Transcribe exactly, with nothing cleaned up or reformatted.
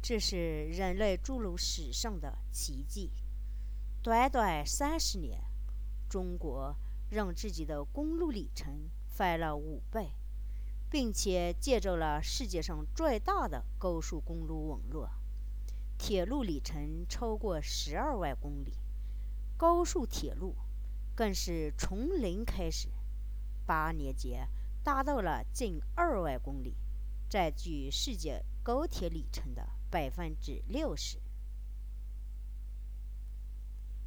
这是人类筑路史上的奇迹。短短三十年，中国让自己的公路里程翻了五倍，并且建造了世界上最大的高速公路网络，铁路里程超过十二万公里，高速铁路更是从零开始，八年间达到了近二万公里，占据世界高铁里程的百分之六十。